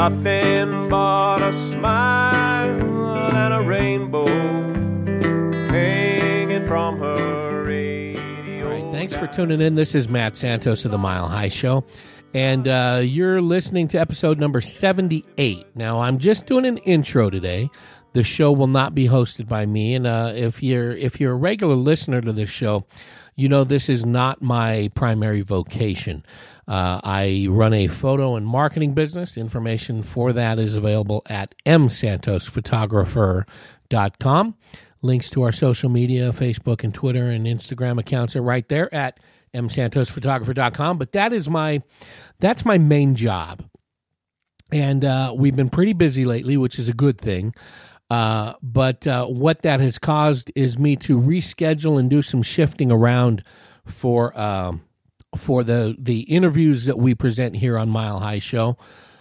nothing but a smile and a rainbow hanging from her radio. All right, thanks for tuning in. This is Matt Santos of the Mile High Show, and you're listening to episode number 78. Now, I'm just doing an intro today. The show will not be hosted by me, and if you're a regular listener to this show, you know this is not my primary vocation. I run a photo and marketing business. Information for that is available at msantosphotographer.com. Links to our social media, Facebook and Twitter and Instagram accounts are right there at msantosphotographer.com. But that's my main job. And we've been pretty busy lately, which is a good thing. But what that has caused is me to reschedule and do some shifting around for the interviews that we present here on Mile High Show.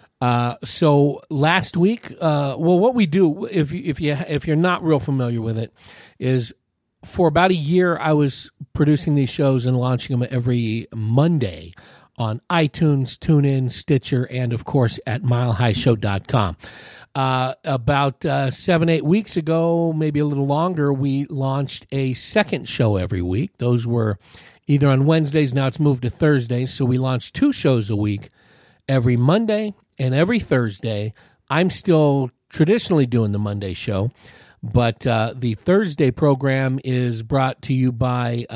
So last week, what we do, if you're not real familiar with it, is for about a year I was producing these shows and launching them every Monday on iTunes, TuneIn, Stitcher, and of course at milehighshow.com. About 7-8 weeks ago, maybe a little longer, we launched a second show every week. Those were either on Wednesdays, now it's moved to Thursdays, so we launched 2 shows a week, every Monday and every Thursday. I'm still traditionally doing the Monday show, but the Thursday program is brought to you by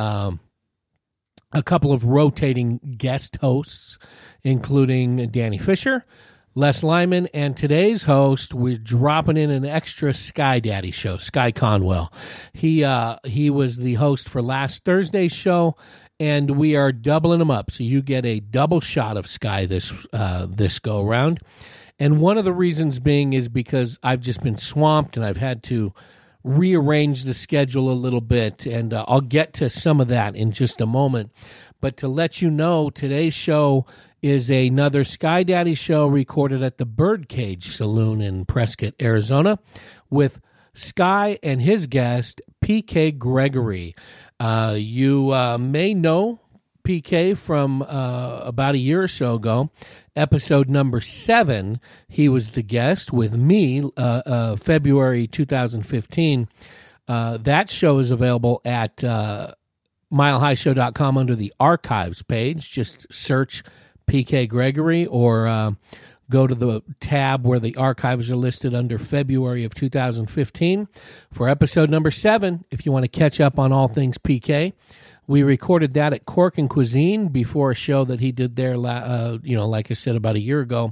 a couple of rotating guest hosts, including Danny Fisher, Les Lyman, and today's host, we're dropping in an extra Sky Daddy show, Sky Conwell. He was the host for last Thursday's show, and we are doubling him up, so you get a double shot of Sky this go around. And one of the reasons being is because I've just been swamped, and I've had to rearrange the schedule a little bit, and I'll get to some of that in just a moment. But to let you know, today's show is another Sky Daddy show recorded at the Birdcage Saloon in Prescott, Arizona, with Sky and his guest, PK Gregory. You may know PK from about a year or so ago. Episode number 7, he was the guest with me, February 2015. That show is available at milehighshow.com under the archives page. Just search PK Gregory or go to the tab where the archives are listed under February of 2015 for episode number 7 if you want to catch up on all things PK. We recorded that at Cork and Cuisine before a show that he did there, like I said, about a year ago.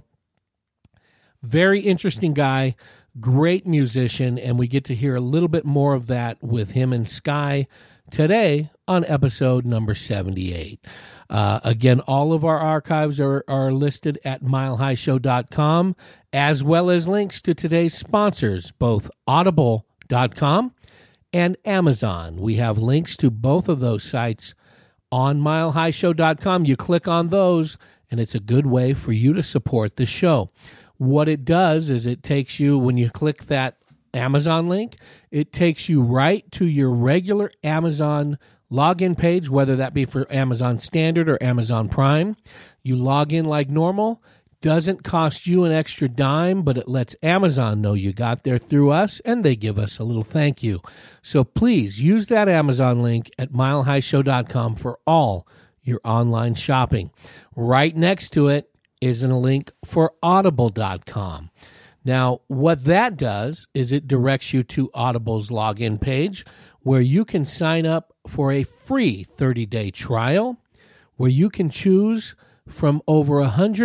Very interesting guy, great musician, and we get to hear a little bit more of that with him and Sky today on episode number 78. Again, all of our archives are listed at milehighshow.com, as well as links to today's sponsors, both audible.com and Amazon. We have links to both of those sites on milehighshow.com. You click on those, and it's a good way for you to support the show. What it does is it takes you, when you click that Amazon link, it takes you right to your regular Amazon login page, whether that be for Amazon Standard or Amazon Prime. You log in like normal. Doesn't cost you an extra dime, but it lets Amazon know you got there through us, and they give us a little thank you. So please use that Amazon link at milehighshow.com for all your online shopping. Right next to it is a link for audible.com. Now, what that does is it directs you to Audible's login page where you can sign up for a free 30-day trial where you can choose from over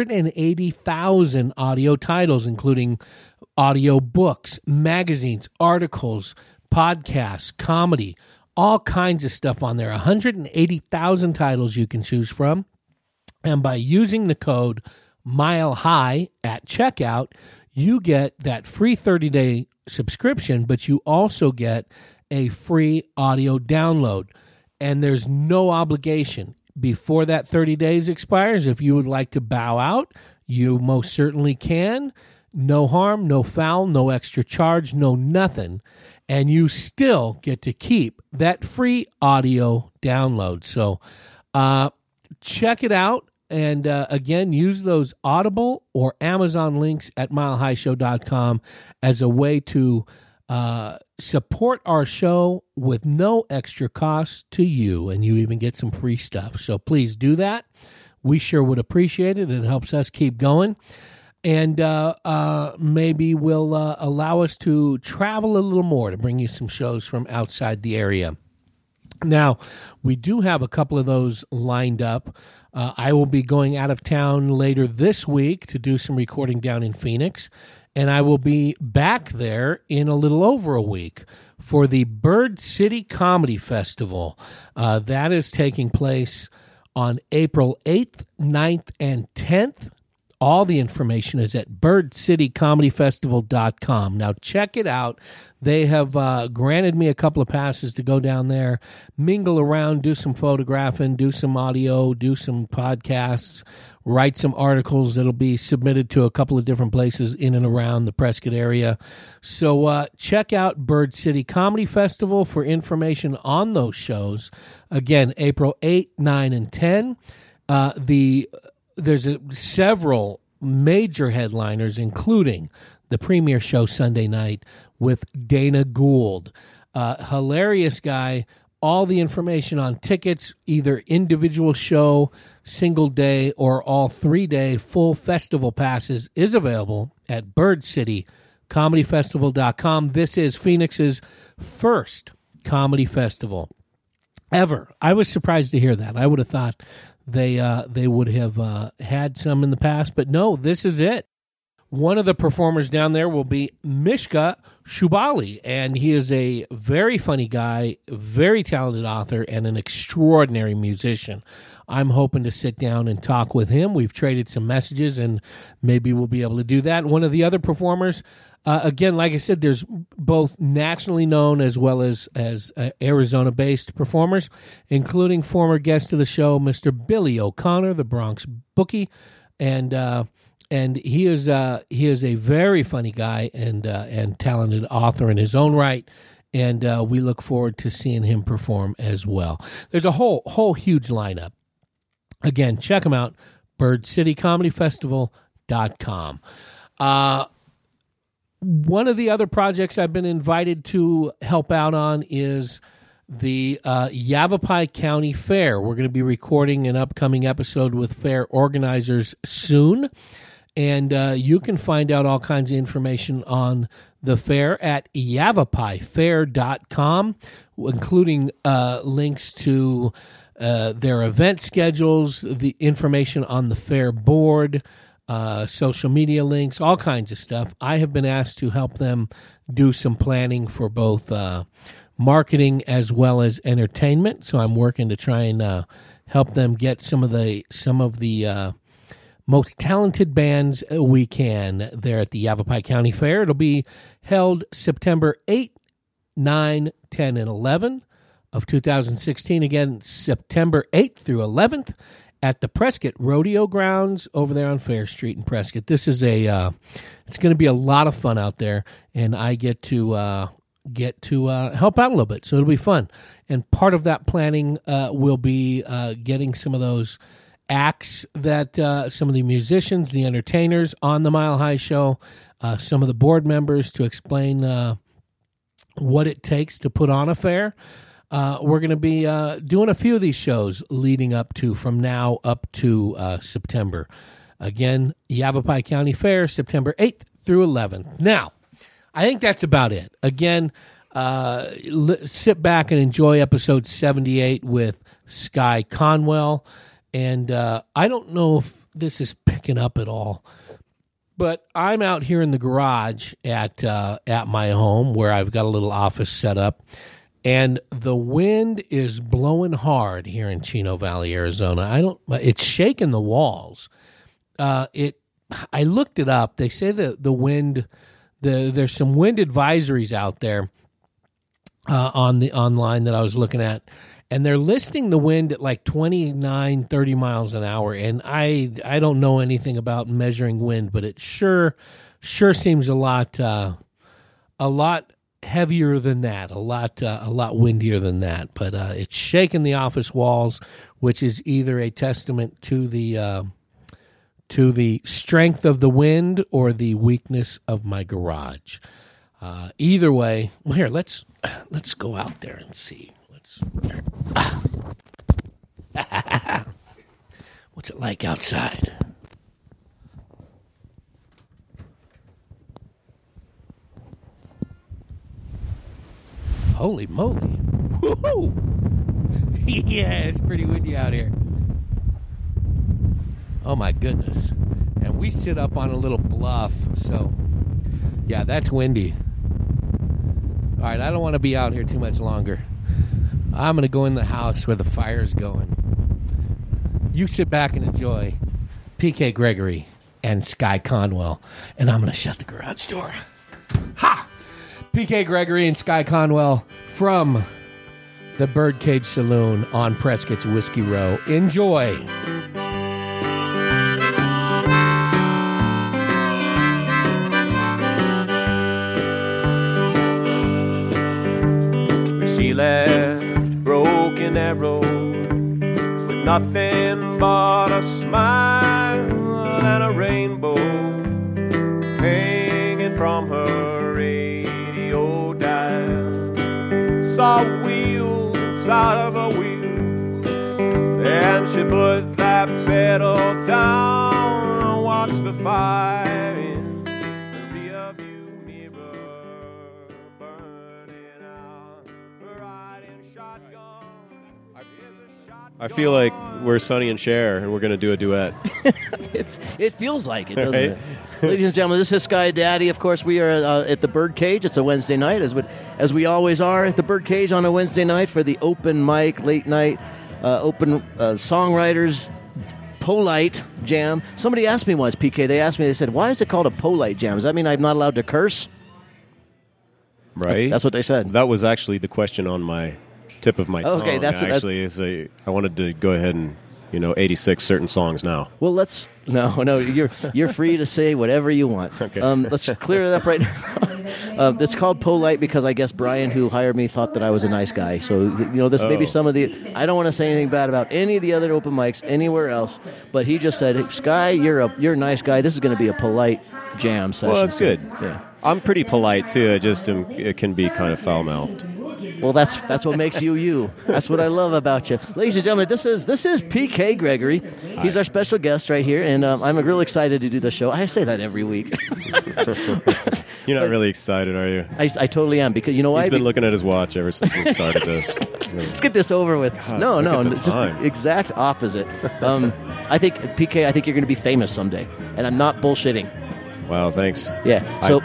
180,000 audio titles, including audio books, magazines, articles, podcasts, comedy, all kinds of stuff on there. 180,000 titles you can choose from. And by using the code MILEHIGH at checkout, you get that free 30-day subscription, but you also get a free audio download. And there's no obligation. Before that 30 days expires, if you would like to bow out, you most certainly can. No harm, no foul, no extra charge, no nothing. And you still get to keep that free audio download. So check it out. again, use those Audible or Amazon links at milehighshow.com as a way to support our show with no extra cost to you, and you even get some free stuff. So please do that. We sure would appreciate it. It helps us keep going. And maybe will allow us to travel a little more to bring you some shows from outside the area. Now, we do have a couple of those lined up. I will be going out of town later this week to do some recording down in Phoenix, and I will be back there in a little over a week for the Bird City Comedy Festival. That is taking place on April 8th, 9th, and 10th. All the information is at birdcitycomedyfestival.com. Now, check it out. They have granted me a couple of passes to go down there, mingle around, do some photographing, do some audio, do some podcasts, write some articles that'll be submitted to a couple of different places in and around the Prescott area. So check out Bird City Comedy Festival for information on those shows. Again, April 8, 9, and 10. There's several major headliners, including the premiere show Sunday night with Dana Gould. Hilarious guy. All the information on tickets, either individual show, single day, or all 3-day full festival passes, is available at birdcitycomedyfestival.com. This is Phoenix's first comedy festival ever. I was surprised to hear that. I would have thought they would have had some in the past, but no, this is it. One of the performers down there will be Mishka Shubali, and he is a very funny guy, very talented author, and an extraordinary musician. I'm hoping to sit down and talk with him. We've traded some messages, and maybe we'll be able to do that. One of the other performers, again, like I said, there's both nationally known as well as Arizona-based performers, including former guest of the show, Mr. Billy O'Connor, the Bronx bookie, and he is a very funny guy and talented author in his own right, and we look forward to seeing him perform as well. There's a whole huge lineup. Again, check them out, birdcitycomedyfestival.com. One of the other projects I've been invited to help out on is the Yavapai County Fair. We're going to be recording an upcoming episode with fair organizers soon, and you can find out all kinds of information on the fair at yavapaifair.com, including links to their event schedules, the information on the fair board, social media links, all kinds of stuff. I have been asked to help them do some planning for both marketing as well as entertainment. So I'm working to try and help them get some of the most talented bands we can there at the Yavapai County Fair. It'll be held September 8, 9, 10, and 11 of 2016. Again, September 8th through 11th at the Prescott Rodeo Grounds over there on Fair Street in Prescott. This is it's going to be a lot of fun out there, and I get to help out a little bit, so it'll be fun. And part of that planning will be getting some of those acts that some of the musicians, the entertainers on the Mile High Show, some of the board members to explain what it takes to put on a fair. We're going to be doing a few of these shows leading up to, from now up to September. Again, Yavapai County Fair, September 8th through 11th. Now, I think that's about it. Again, sit back and enjoy episode 78 with Sky Conwell. And I don't know if this is picking up at all, but I'm out here in the garage at my home where I've got a little office set up, and the wind is blowing hard here in Chino Valley, Arizona. It's shaking the walls. I looked it up. They say that the wind, there's some wind advisories out there on the online that I was looking at, and they're listing the wind at like 29, 30 miles an hour. And I don't know anything about measuring wind, but it sure seems a lot heavier than that, a lot windier than that. But it's shaking the office walls, which is either a testament to the strength of the wind or the weakness of my garage. Either way, well, here let's go out there and see. What's it like outside? Holy moly. Woo-hoo. Yeah, it's pretty windy out here. Oh my goodness. And we sit up on a little bluff, so yeah, that's windy. All right, I don't want to be out here too much longer. I'm going to go in the house where the fire's going. You sit back and enjoy PK Gregory and Sky Conwell, and I'm going to shut the garage door. Ha! PK Gregory and Sky Conwell from the Birdcage Saloon on Prescott's Whiskey Row. Enjoy. She left Broken Arrow with nothing but a smile and a rainbow hanging from her radio dial. Saw a wheel inside of a wheel, and she put that pedal down and watched the fire in the rearview mirror burning out. Riding shotgun. I feel like we're Sonny and Cher, and we're going to do a duet. It feels like it, doesn't it? Ladies and gentlemen, this is Sky Daddy. Of course, we are at the Birdcage. It's a Wednesday night, as we always are at the Birdcage on a Wednesday night for the open mic, late night, open songwriters, polite jam. Somebody asked me once, PK, they said, why is it called a polite jam? Does that mean I'm not allowed to curse? Right. That's what they said. That was actually the question on my tip of my tongue. Okay, I wanted to go ahead and 86 certain songs now. Well, no. You're free to say whatever you want. Okay. Let's clear it up right now. It's called polite because I guess Brian, who hired me, thought that I was a nice guy. So this may be some of the. I don't want to say anything bad about any of the other open mics anywhere else, but he just said, hey, Sky, you're a nice guy. This is going to be a polite jam session. Well, that's good. Yeah. I'm pretty polite too. It can be kind of foul mouthed. Well, that's what makes you. That's what I love about you. Ladies and gentlemen, this is PK Gregory. He's our special guest right here, and I'm really excited to do the show. I say that every week. You're not really excited, are you? I totally am, because you know why? He's been looking at his watch ever since we started this. Let's get this over with. God, no, just the exact opposite. I think, PK, I think you're going to be famous someday, and I'm not bullshitting. Wow, thanks. Yeah, so...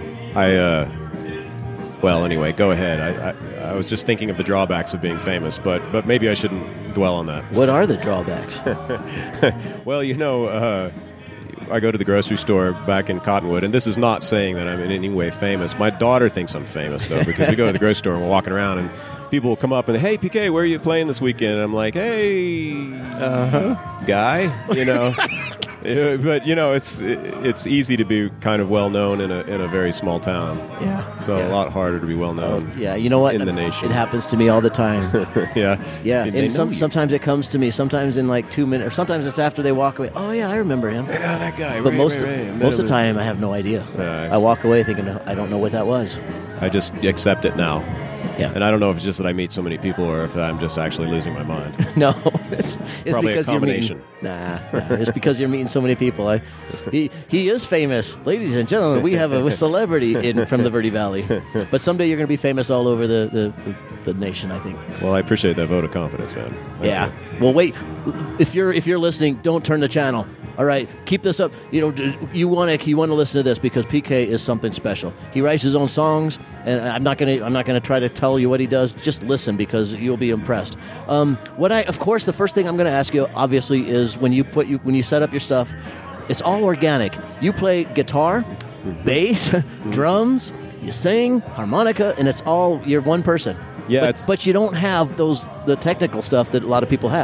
Well, anyway, go ahead. I was just thinking of the drawbacks of being famous, but maybe I shouldn't dwell on that. What are the drawbacks? Well, I go to the grocery store back in Cottonwood, and this is not saying that I'm in any way famous. My daughter thinks I'm famous, though, because we go to the grocery store and we're walking around, and people will come up and, hey, PK, where are you playing this weekend? And I'm like, hey, guy, But it's easy to be kind of well known in a very small town. Yeah. So a lot harder to be well known. Yeah, you know what? In the nation, it happens to me all the time. Yeah. Yeah, and sometimes it comes to me. Sometimes in like 2 minutes, or sometimes it's after they walk away. Oh yeah, I remember him. Yeah, that guy. But most of the time, I have no idea. I walk away thinking I don't know what that was. I just accept it now. Yeah. And I don't know if it's just that I meet so many people or if I'm just actually losing my mind. No, it's probably because a combination. It's because you're meeting so many people. He is famous. Ladies and gentlemen, we have a celebrity from the Verde Valley. But someday you're going to be famous all over the nation, I think. Well, I appreciate that vote of confidence, man. Yeah. Well, wait. If you're listening, don't turn the channel. All right, keep this up. You want to listen to this because PK is something special. He writes his own songs, and I'm not gonna try to tell you what he does. Just listen because you'll be impressed. Of course, the first thing I'm going to ask you, obviously, is when you set up your stuff, it's all organic. You play guitar, bass, drums, you sing, harmonica, and you're one person. Yeah, but you don't have the technical stuff that a lot of people have.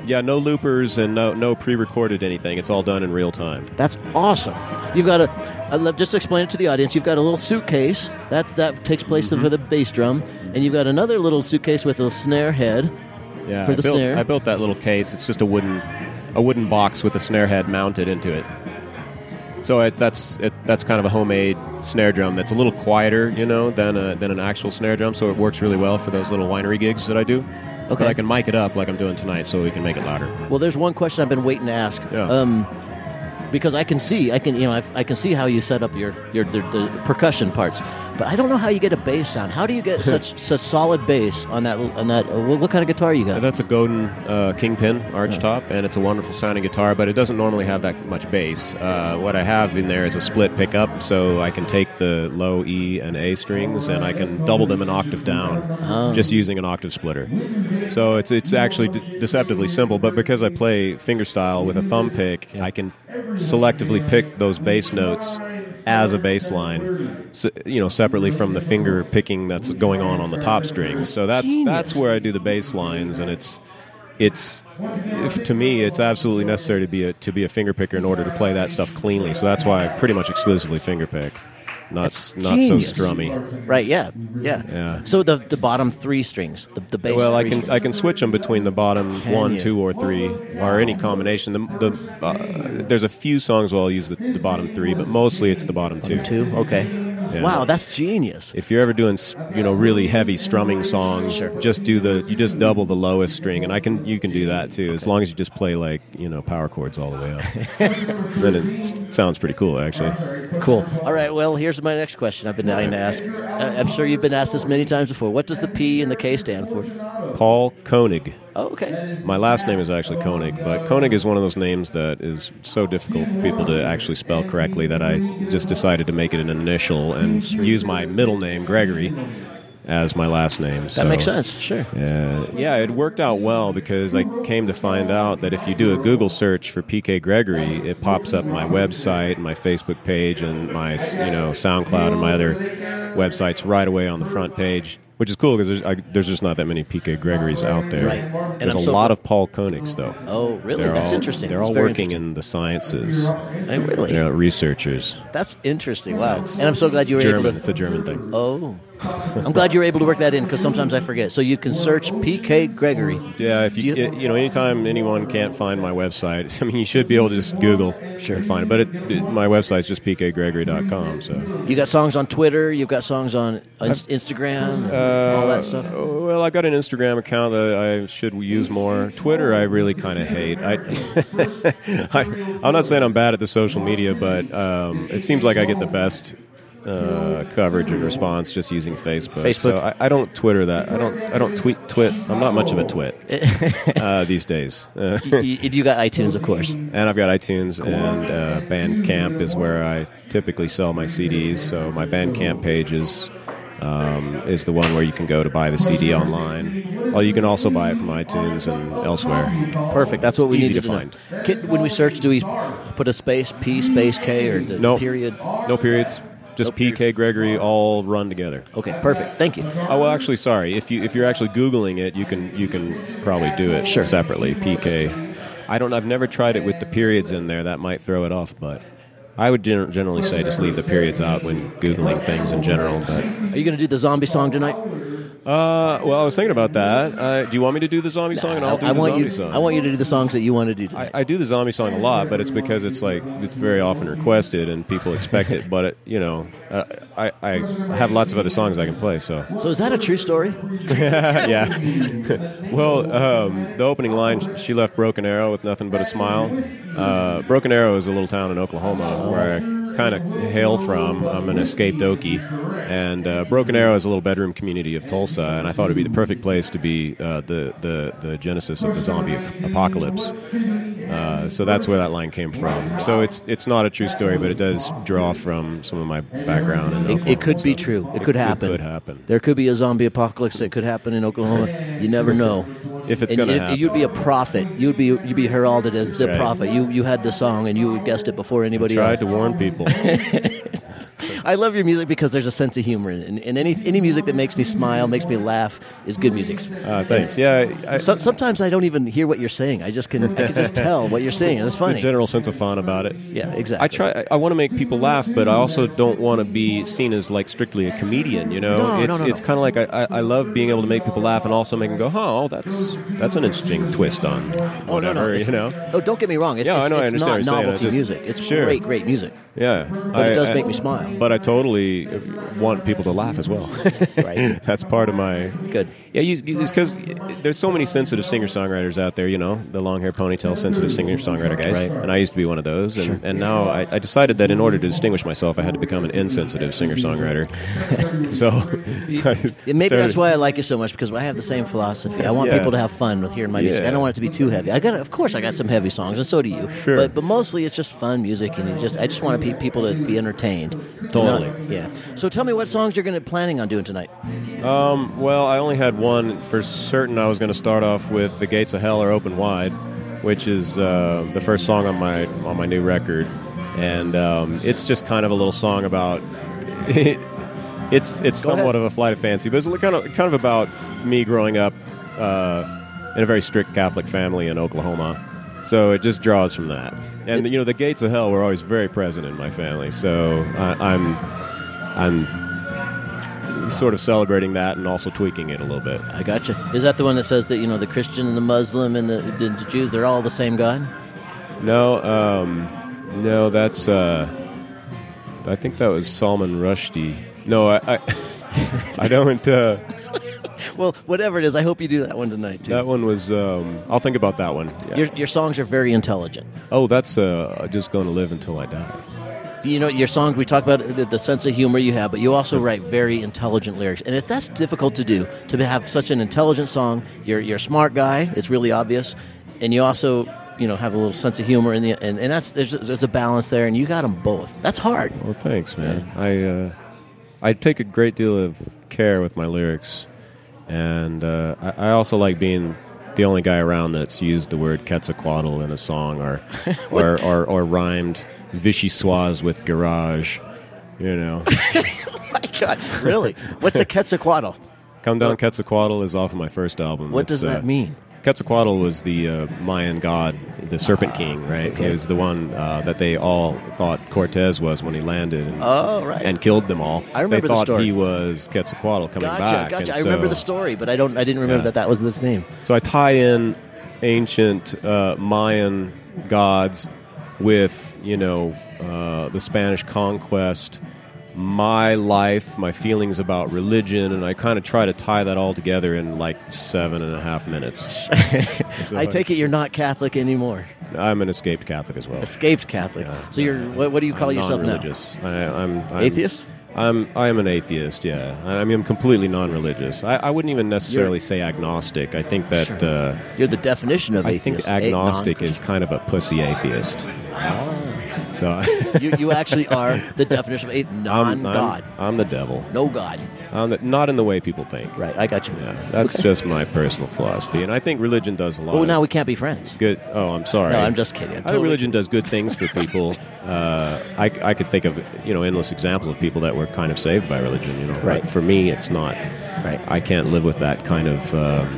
Yeah, no loopers and no pre-recorded anything. It's all done in real time. That's awesome. You've got just to explain it to the audience, you've got a little suitcase. That takes place for the bass drum. And you've got another little suitcase with a snare head for the snare. I built that little case. It's just a wooden box with a snare head mounted into it. So that's kind of a homemade snare drum that's a little quieter, than an actual snare drum. So it works really well for those little winery gigs that I do. Okay. But I can mic it up like I'm doing tonight, so we can make it louder. Well, there's one question I've been waiting to ask. Yeah. Because I can see how you set up the percussion parts, but I don't know how you get a bass sound. How do you get such solid bass on that? What kind of guitar you got? That's a Godin Kingpin arch top, and it's a wonderful sounding guitar, but it doesn't normally have that much bass. What I have in there is a split pickup, so I can take the low E and A strings and I can double them an octave down, just using an octave splitter. So it's actually deceptively simple, but because I play fingerstyle with a thumb pick, I can selectively pick those bass notes as a bass line, separately from the finger picking that's going on the top strings. So that's where I do the bass lines, and to me, it's absolutely necessary to be a finger picker in order to play that stuff cleanly. So that's why I pretty much exclusively finger pick. Not so strummy. Right, yeah. So the bottom three strings, the bass. Well, I can switch them between the bottom 1, 2, or 3, or any combination. There's a few songs where I'll use the bottom 3, but mostly it's the bottom 2. 2, okay. Yeah. Wow, that's genius. If you're ever doing really heavy strumming songs, you just double the lowest string, and you can do that too, as long as you just play power chords all the way up. Then it sounds pretty cool, actually. Cool. All right, well, here's my next question I've been dying to ask. I'm sure you've been asked this many times before. What does the P and the K stand for? Paul Koenig. Oh, okay. My last name is actually Koenig, but Koenig is one of those names that is so difficult for people to actually spell correctly that I just decided to make it an initial and use my middle name, Gregory, as my last name. That makes sense, sure. Yeah, it worked out well because I came to find out that if you do a Google search for PK Gregory, it pops up my website, my Facebook page, and my SoundCloud and my other websites right away on the front page. Which is cool because there's just not that many PK Gregorys out there. Right. And there's a lot of Paul Koenigs, though. Oh, really? That's interesting. They're all working in the sciences. Really? They're researchers. That's interesting. Wow. And I'm so glad you were able to... It's a German thing. Oh. I'm glad you were able to work that in because sometimes I forget. So you can search PK Gregory. Yeah, if anytime anyone can't find my website, you should be able to just Google and find it. But my website's just pkgregory.com. So you got songs on Twitter. You've got songs on Instagram. All that stuff. Well, I've got an Instagram account that I should use more. Twitter, I really kind of hate. I'm not saying I'm bad at the social media, but it seems like I get the best coverage and response just using Facebook. So I don't Twitter that. I don't twit. I'm not much of a twit these days. You got iTunes, of course. And I've got iTunes, and Bandcamp is where I typically sell my CDs. So my Bandcamp page is the one where you can go to buy the CD online. Well, you can also buy it from iTunes and elsewhere. Perfect. That's what we need to find. When we search, do we put a space, P, space, K, or the period? No periods. Just PK Gregory all run together. Okay, perfect. Thank you. Oh, well, actually, sorry. If you're actually Googling it, you can probably do it separately. PK. I've never tried it with the periods in there. That might throw it off, but I would generally say just leave the periods out when Googling things in general. But are you going to do the zombie song tonight? Well, I was thinking about that. Do you want me to do the zombie song, and I'll do the zombie song? I want you to do the songs that you want to do tonight. I do the zombie song a lot, but it's because it's very often requested and people expect it. But I have lots of other songs I can play. So is that a true story? Yeah. Well, the opening line, she left Broken Arrow with nothing but a smile. Broken Arrow is a little town in Oklahoma where I kind of hail from. I'm an escaped Okie, and Broken Arrow is a little bedroom community of Tulsa, and I thought it'd be the perfect place to be the genesis of the zombie apocalypse. So that's where that line came from. So it's not a true story, but it does draw from some of my background in Oklahoma. It could be true. It could happen. It could happen. There could be a zombie apocalypse that could happen in Oklahoma. You never know. If it's going to happen. You'd be a prophet. You'd be heralded as the prophet. You had the song and you guessed it before anybody else. Tried to warn people. I love your music because there's a sense of humor in it. And any music that makes me smile, makes me laugh, is good music. Thanks. Yeah. Sometimes I don't even hear what you're saying. I can just tell what you're saying. It's funny. The general sense of fun about it. Yeah, exactly. I want to make people laugh, but I also don't want to be seen as like strictly a comedian. You know, No. It's kind of like I love being able to make people laugh and also make them go, "Oh, that's an interesting twist on whatever." You know. Oh, don't get me wrong. It's I know. I it's understand not what you're saying. novelty music. It's great music. Yeah, But it does make me smile. But I totally want people to laugh as well. Right. That's part of my Good. Yeah, it's because there's so many sensitive singer-songwriters out there. You know, the long hair, ponytail, sensitive singer-songwriter guys. Right. And I used to be one of those. And now I decided that in order to distinguish myself, I had to become an insensitive singer-songwriter. So Maybe that's why I like you so much, because I have the same philosophy. I want people to have fun with hearing my music. I don't want it to be too heavy. Of course, I got some heavy songs, and so do you. Sure. But mostly it's just fun music, and I just want people to be entertained. Totally. Yeah. So tell me what songs you're planning on doing tonight. Well, I only had one for certain. I was going to start off with "The Gates of Hell Are Open Wide," which is the first song on my new record, and it's just kind of a little song about. It's somewhat of a flight of fancy, but it's kind of about me growing up in a very strict Catholic family in Oklahoma. So it just draws from that, and the gates of hell were always very present in my family. So I'm sort of celebrating that and also tweaking it a little bit. I gotcha. Is that the one that says that the Christian and the Muslim and the Jews, they're all the same God? No, that's I think that was Salman Rushdie. No, I don't. Well, whatever it is, I hope you do that one tonight too. That one was. I'll think about that one. Yeah. Your songs are very intelligent. Oh, that's just going to live until I die. Your songs, we talk about the sense of humor you have, but you also write very intelligent lyrics. And that's difficult to do, to have such an intelligent song. You're a smart guy, it's really obvious. And you also, have a little sense of humor, and there's a balance there, and you got them both. That's hard. Well, thanks, man. Yeah. I take a great deal of care with my lyrics, and I also like being the only guy around that's used the word Quetzalcoatl in a song, or rhymed Vichyssoise with garage, Oh my God, really? What's a Quetzalcoatl? Come Down Quetzalcoatl is off of my first album. What does that mean? Quetzalcoatl was the Mayan god, the Serpent King, right? Okay. He was the one that they all thought Cortez was when he landed and killed them all. I remember the story. They thought he was Quetzalcoatl coming back. Gotcha. I remember the story, but I didn't remember that was his name. So I tie in ancient Mayan gods with, the Spanish conquest, my life, my feelings about religion, and I kind of try to tie that all together in like 7.5 minutes. So I take it you're not Catholic anymore. I'm an escaped Catholic as well. Escaped Catholic. So you're what do you call yourself now? Non-religious. I'm atheist? I am an atheist, yeah. I mean, I'm completely non-religious. I wouldn't even necessarily say agnostic. I think that... Sure. You're the definition of atheist. I think agnostic is kind of a pussy atheist. So you actually are the definition of a non-God. I'm the devil. No God. Not in the way people think. Right, I got you. Yeah, that's just my personal philosophy, and I think religion does a lot. Well, now we can't be friends. Good. Oh, I'm sorry. No, I'm just kidding. I think religion does good things for people. I could think of endless examples of people that were kind of saved by religion. Right. But for me, it's not. Right. I can't live with that kind of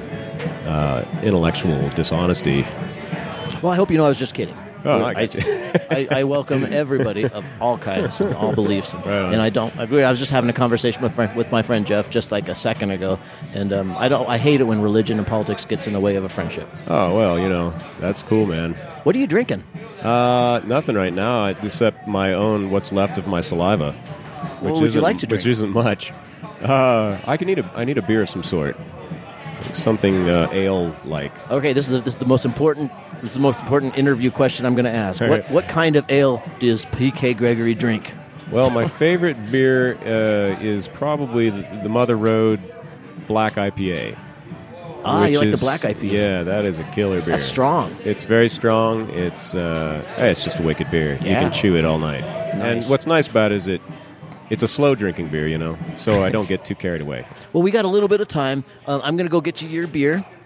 intellectual dishonesty. Well, I hope you know I was just kidding. Oh, I welcome everybody of all kinds and all beliefs, Right and I was just having a conversation with my friend Jeff just like a second ago, and I hate it when religion and politics gets in the way of a friendship. Oh well, that's cool, man. What are you drinking? Nothing right now, except my own what's left of my saliva. What would you like to drink? Which isn't much. I need a beer of some sort, something ale like. Okay, this is the most important. This is the most important interview question I'm going to ask. Right. What kind of ale does P.K. Gregory drink? Well, my favorite beer is probably the Mother Road Black IPA. You like the Black IPA? Yeah, that is a killer beer. That's strong. It's very strong. It's just a wicked beer. Yeah. You can chew it all night. Nice. And what's nice about it is it's a slow drinking beer, so I don't get too carried away. Well, we got a little bit of time. I'm going to go get you your beer.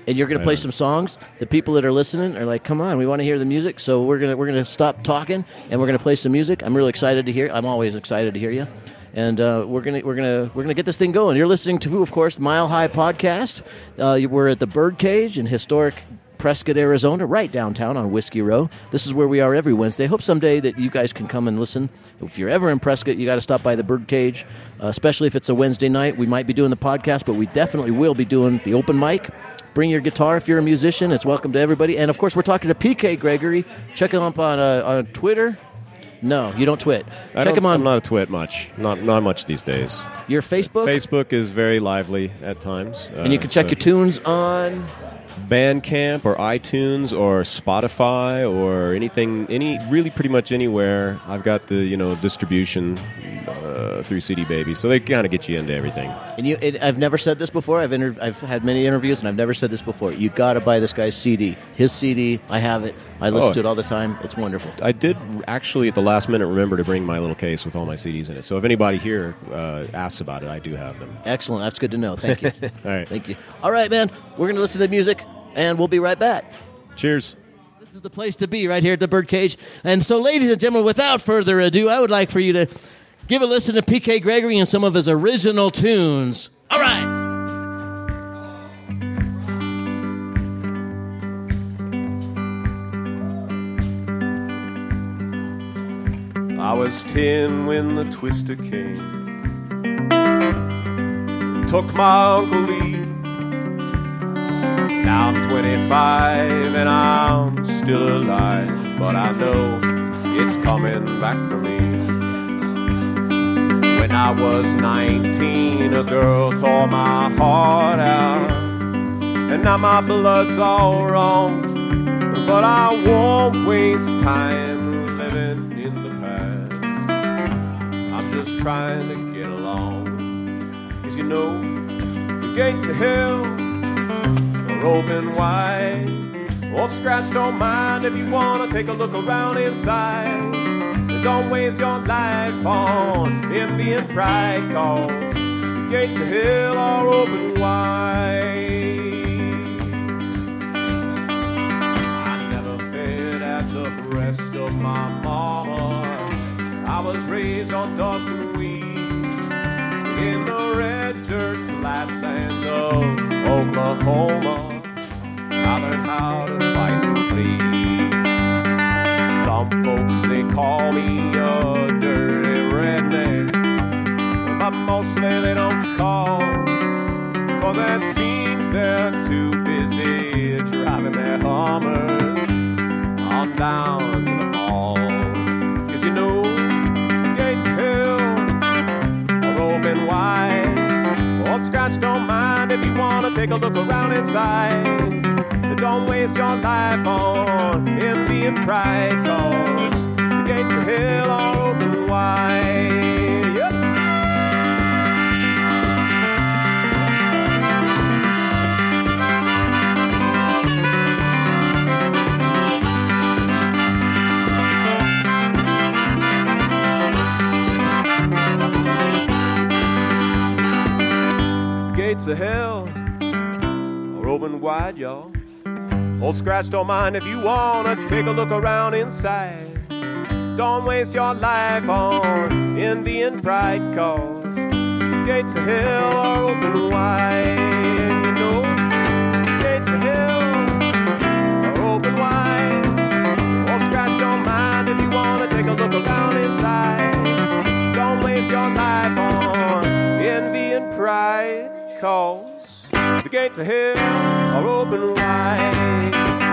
and you're going to play some songs. The people that are listening are like, "Come on, we want to hear the music." So we're gonna stop talking and we're gonna play some music. I'm really excited to hear. I'm always excited to hear you, and we're gonna get this thing going. You're listening to, of course, Mile High Podcast. We're at the Birdcage in historic Prescott, Arizona, right downtown on Whiskey Row. This is where we are every Wednesday. Hope someday that you guys can come and listen. If you're ever in Prescott, you got to stop by the Birdcage, especially if it's a Wednesday night. We might be doing the podcast, but we definitely will be doing the open mic. Bring your guitar if you're a musician. It's welcome to everybody. And, of course, we're talking to PK Gregory. Check him up on Twitter. No, you don't twit. Check him on. I'm not a twit much. Not much these days. Your Facebook? Facebook is very lively at times. And you can check your tunes on Bandcamp or iTunes or Spotify or really pretty much anywhere. I've got the distribution through CD Baby, so they kind of get you into everything. And I've never said this before. I've had many interviews, and I've never said this before. You got to buy this guy's CD. His CD, I have it. I listen to it all the time. It's wonderful. I did actually at the last minute remember to bring my little case with all my CDs in it. So if anybody here asks about it, I do have them. Excellent. That's good to know. Thank you. All right. Thank you. All right, man. We're going to listen to the music, and we'll be right back. Cheers. This is the place to be right here at the Birdcage. And so, ladies and gentlemen, without further ado, I would like for you to give a listen to PK Gregory and some of his original tunes. All right. I was 10 when the twister came. Took my Uncle Lee. Now I'm 25 and I'm still alive, but I know it's coming back for me. When I was 19, a girl tore my heart out, and now my blood's all wrong, but I won't waste time living in the past. I'm just trying to get along, 'cause the gates of hell are open wide. Old Scratch don't mind if you wanna take a look around inside. Don't waste your life on envy and pride, 'cause the gates of hell are open wide. I never fed at the breast of my mama. I was raised on dust and weeds in the red dirt flatlands of Oklahoma. I learned how to fight and bleed. Some folks, they call me a dirty redneck, but mostly they don't call, 'cause it seems they're too busy driving their Hummers on down to the mall. 'Cause the gates of hell are open wide. Old Scratch don't mind if you want to take a look around inside. Don't waste your life on envy and pride, 'cause the gates of hell are open wide. Yep. The gates of hell are open wide, y'all. Old Scratch don't mind if you wanna take a look around inside. Don't waste your life on envy and pride, 'cause the gates of hell are open wide. The gates of hell are open wide. Old Scratch don't mind if you wanna take a look around inside. Don't waste your life on envy and pride, 'cause the gates of hell are open wide.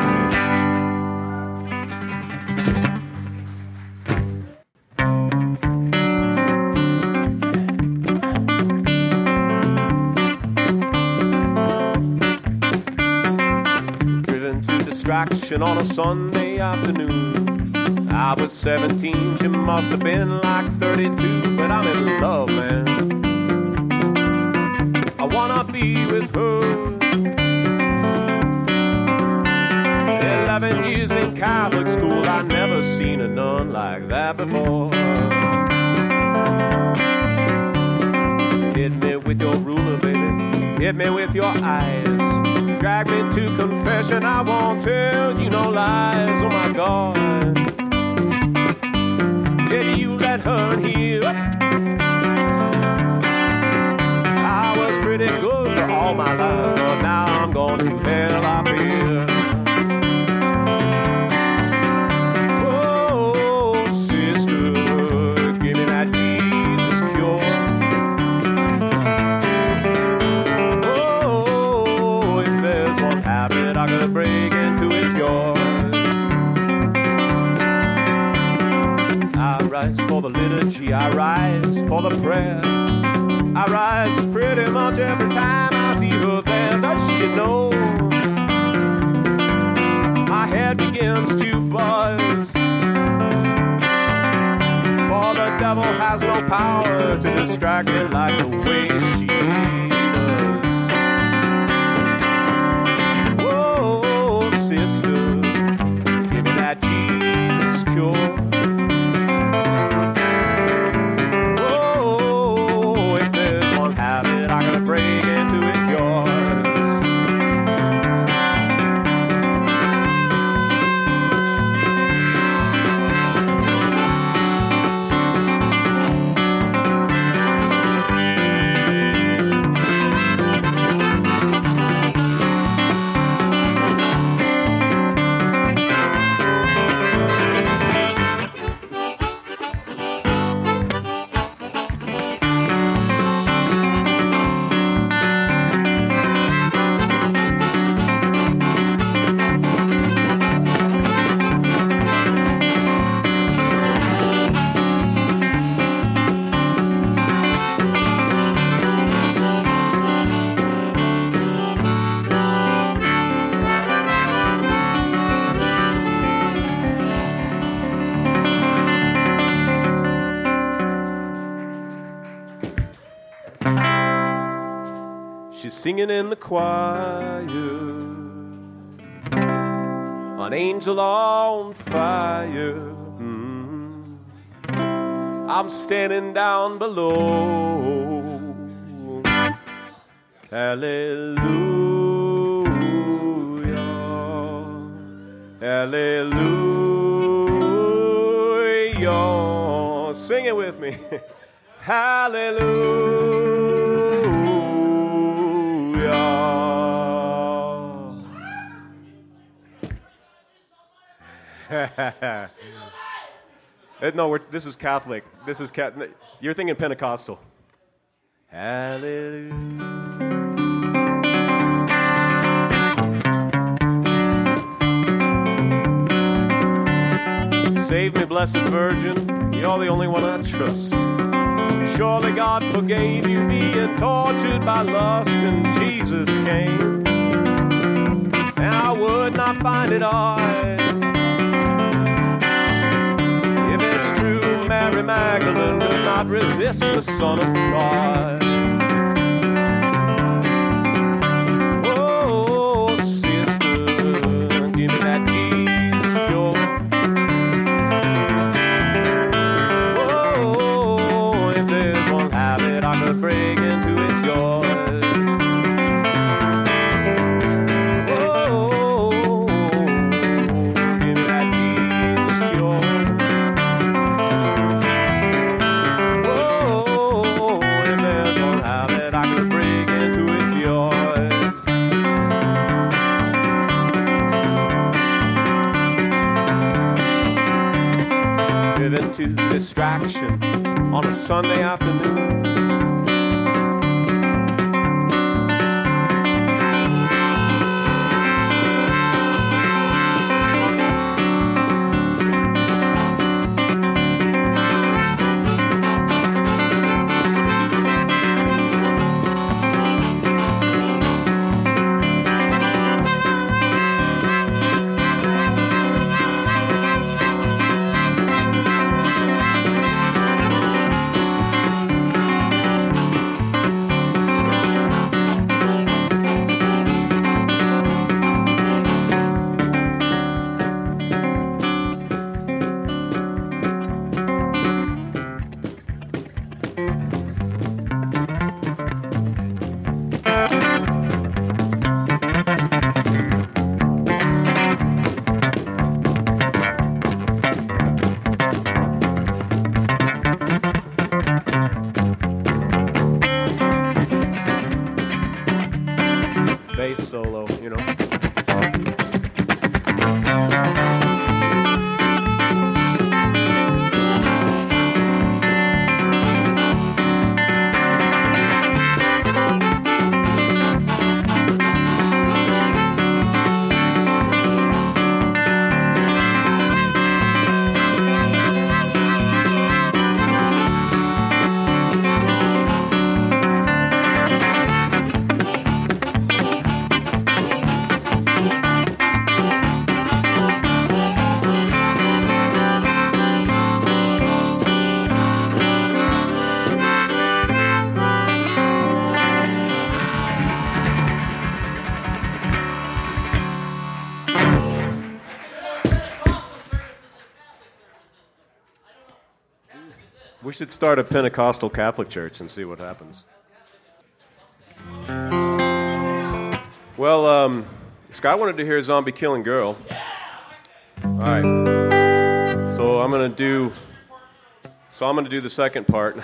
Driven to distraction on a Sunday afternoon. I was 17, she must have been like 32, but I'm in love, man. I wanna be with her. 11 years in Catholic school, I never seen a nun like that before. Hit me with your ruler, baby. Hit me with your eyes. drag me to confession. I won't tell you no lies, oh my God. Yeah, you let her hear. I was pretty good for all my life, but now I'm going to hell, I fear. Oh, sister, give me that Jesus cure. Oh, if there's one habit I could break into, it's yours. I rise for the liturgy, I rise for the prayer. I rise pretty much every time I see her there. Does she know? My head begins to buzz, for the devil has no power to distract me like the way she does. Whoa, sister, give me that Jesus cure. She's singing in the choir, an angel on fire. I'm standing down below. Hallelujah, hallelujah. Sing it with me. Hallelujah. No, this is Catholic. This is you're thinking Pentecostal. Hallelujah. Save me, Blessed Virgin. You're the only one I trust. Surely God forgave you being tortured by lust, and Jesus came, and I would not find it hard if it's true Mary Magdalene could not resist the Son of God. Oh, sister, give me that Jesus cure. Oh, if there's one habit I could break into, it's yours. To distraction on a Sunday afternoon. bass solo, you know. We should start a Pentecostal Catholic church and see what happens. Well, Scott wanted to hear Zombie Killing Girl. All right. So I'm going to do the second part.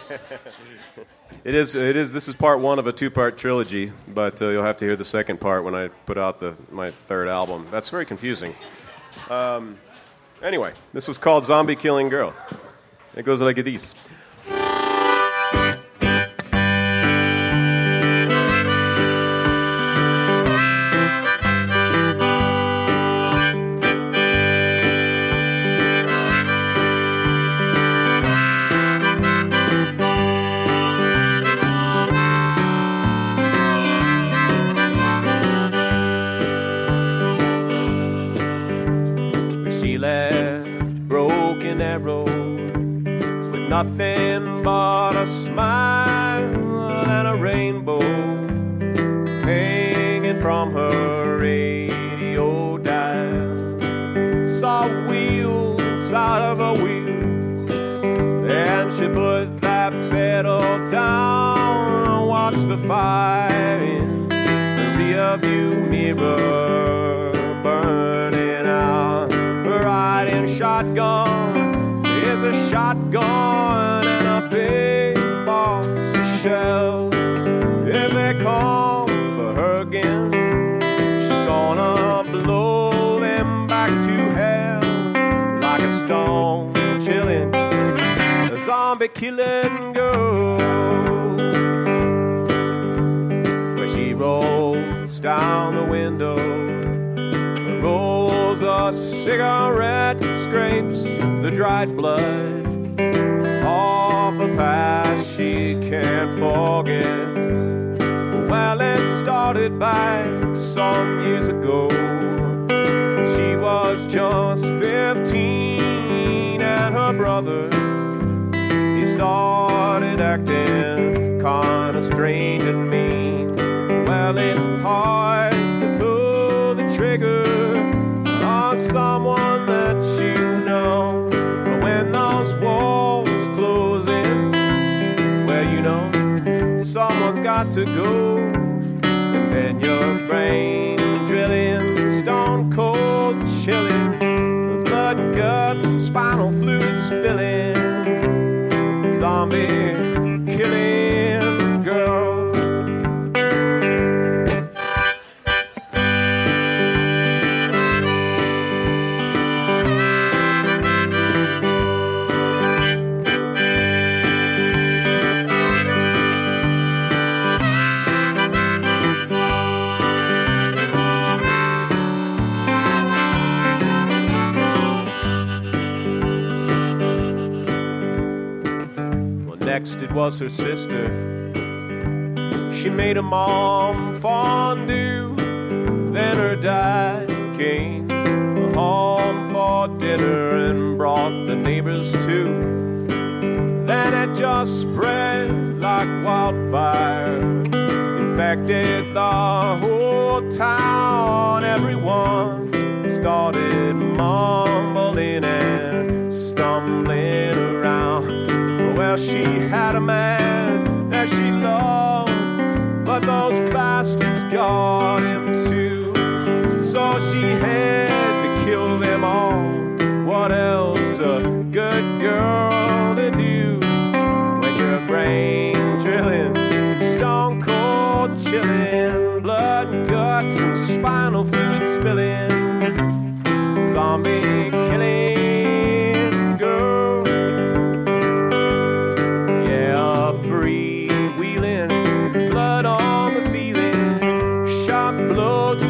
This is part one of a two-part trilogy, but you'll have to hear the second part when I put out my third album. That's very confusing. Anyway, this was called Zombie Killing Girl. It goes like this. She left broken arrow, nothing but a smile and a rainbow hanging from her radio dial. Saw a wheel inside of a wheel, and she put that pedal down. Watched the fire in the rearview mirror burning out. Riding shotgun is a shotgun and a big box of shells. If they come for her again, she's gonna blow them back to hell like a stone chilling, a zombie killing girl. Where she rolls down the window, rolls a cigarette, scrapes the dried blood off a past she can't forget. Well, it started back some years ago. She was just 15 and her brother, he started acting kinda strange and mean. Well, it's hard to pull the trigger on someone that you know, but when those walls close in, well, you know, someone's got to go, and then your brain drilling, stone cold chilling, blood, guts, and spinal fluid spilling, zombie killing girl. Next it was her sister. She made a mom fondue. Then her dad came home for dinner and brought the neighbors too. Then it just spread like wildfire, infected the whole town. Everyone started mumbling and stumbling around. Well, she had a man that she loved, but those bastards got him too. So she had to kill them all. What else a good girl to do when your brain drilling, stone cold chilling, blood and guts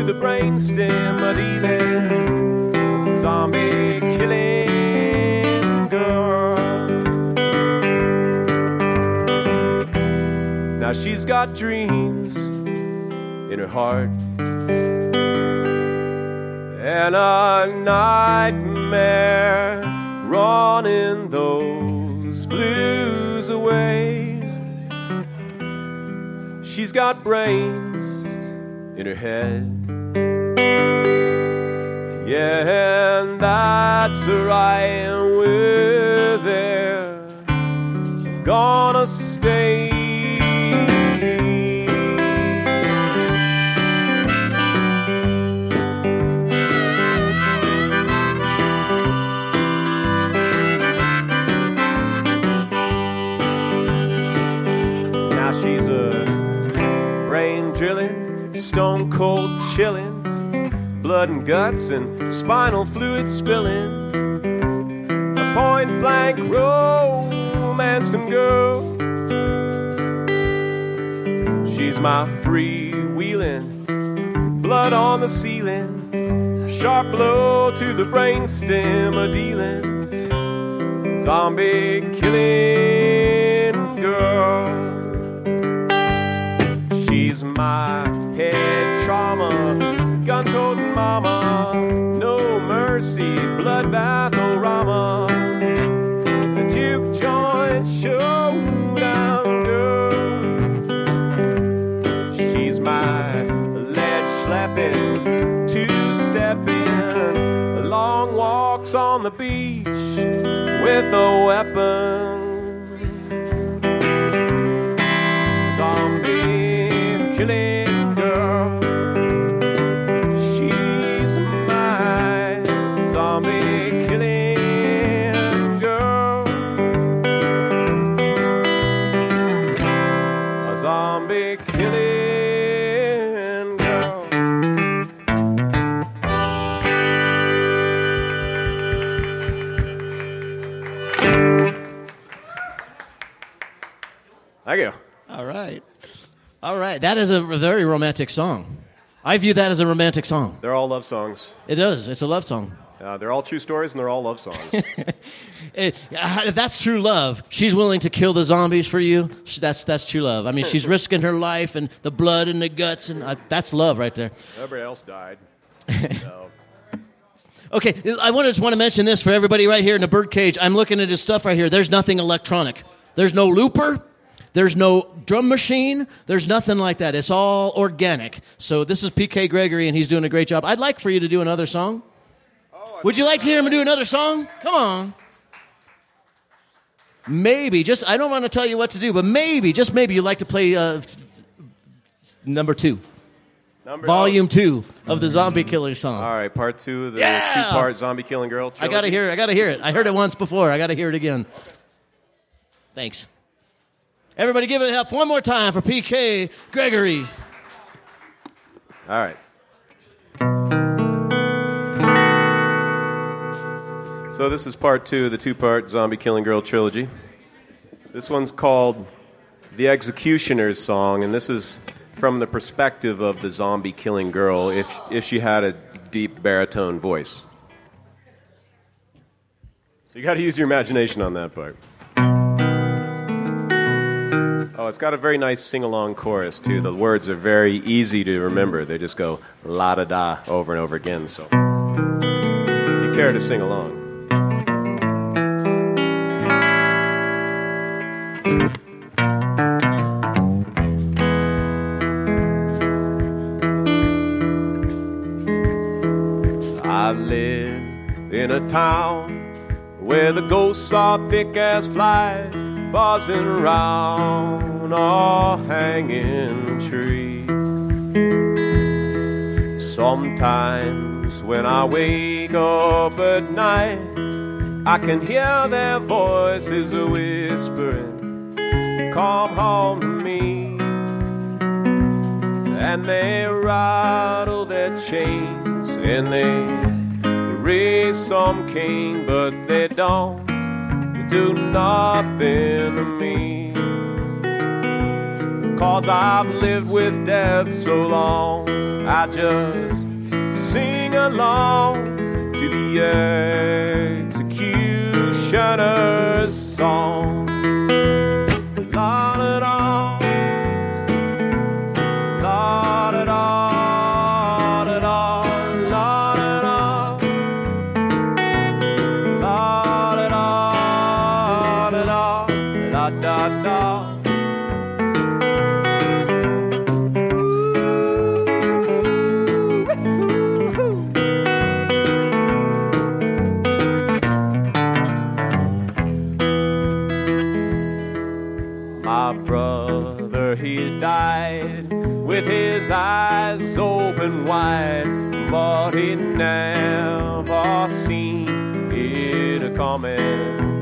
the brainstem a dealing, zombie killing girl. Now she's got dreams in her heart and a nightmare running those blues away. She's got brains in her head, yeah, and that's right, and we're there, gonna stay. Now she's a brain drilling, stone cold chilling, blood and guts and spinal fluid spilling, a point blank romancing girl. She's my freewheeling, blood on the ceiling, sharp blow to the brainstem a dealing, zombie killing girl. She's my head trauma, gun-toting mama, no mercy, bloodbath-o-rama, a juke joint showdown girl. She's my lead-schlepping, two-stepping, long walks on the beach with a weapon. Zombie killing girl, she's my zombie killing girl, a zombie killing girl. Thank you. All right. All right. That is a very romantic song. I view that as a romantic song. They're all love songs. It is. It's a love song. They're all true stories, and they're all love songs. If that's true love, she's willing to kill the zombies for you. That's true love. I mean, she's risking her life and the blood and the guts, and that's love right there. Everybody else died. So. Okay, I just want to mention this for everybody right here in the birdcage. I'm looking at his stuff right here. There's nothing electronic. There's no looper. There's no drum machine. There's nothing like that. It's all organic. So this is PK Gregory, and he's doing a great job. I'd like for you to do another song. Would you like to hear him do another song? Come on. Maybe. I don't want to tell you what to do, but maybe, just maybe, you'd like to play number 2. Volume 2 of the Zombie Killer song. All right, part 2 of the 2-part Zombie Killing Girl trilogy. I got to hear it. I heard it once before. I got to hear it again. Thanks. Everybody give it up one more time for PK Gregory. All right. So this is part 2 of the 2-part Zombie Killing Girl trilogy. This one's called The Executioner's Song, and this is from the perspective of the zombie killing girl if she had a deep baritone voice. So you got to use your imagination on that part. Oh, it's got a very nice sing-along chorus, too. The words are very easy to remember. They just go la-da-da over and over again. So if you care to sing along. I live in a town where the ghosts are thick as flies, buzzing around a hanging tree. Sometimes when I wake up at night, I can hear their voices whispering, come home to me. And they rattle their chains and they raise some cane, but they don't do nothing to me. 'cause I've lived with death so long. I just sing along to the executioner's song. La da da, la da da, da da, la da da, la da da, da da, la da da. My brother, he died with his eyes open wide, but he never seen it a-comin'.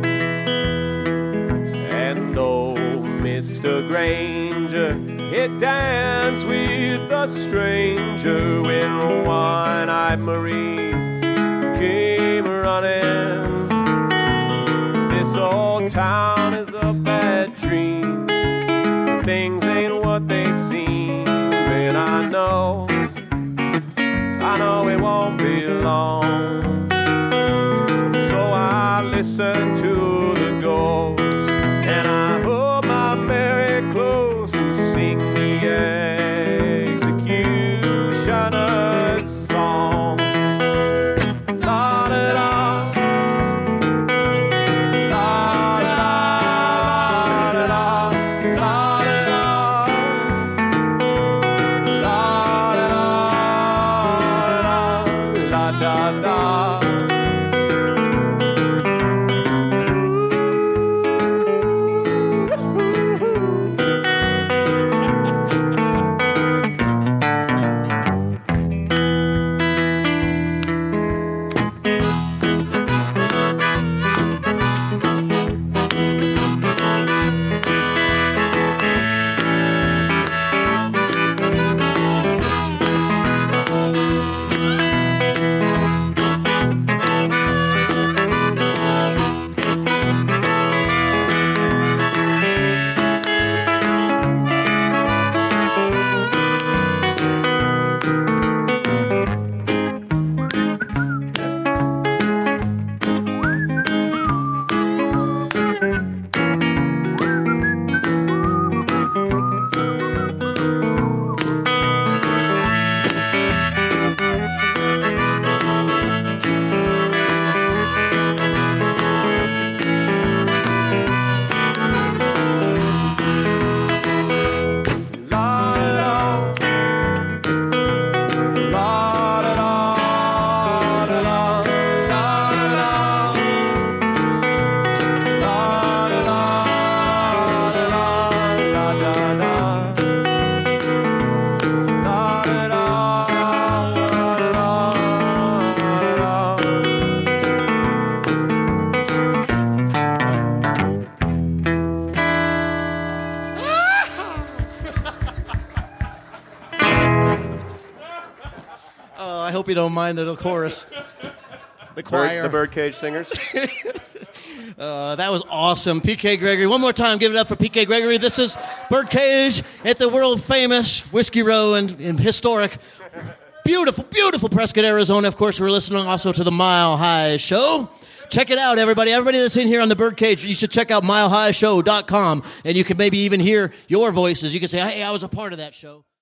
And old Mr. Granger, he danced with a stranger when One-Eyed Marie came running. This old town is a bad dream. Things ain't what they seem, and I know it won't be long. So I listen to the ghosts, and I hold my Mary close and sing the executioner's song. La da da. I hope you don't mind the chorus. The choir. The Birdcage Singers. That was awesome. PK Gregory. One more time, give it up for PK Gregory. This is Birdcage at the world-famous Whiskey Row and historic, beautiful, beautiful Prescott, Arizona. Of course, we're listening also to the Mile High Show. Check it out, everybody. Everybody that's in here on the Birdcage, you should check out milehighshow.com, and you can maybe even hear your voices. You can say, hey, I was a part of that show.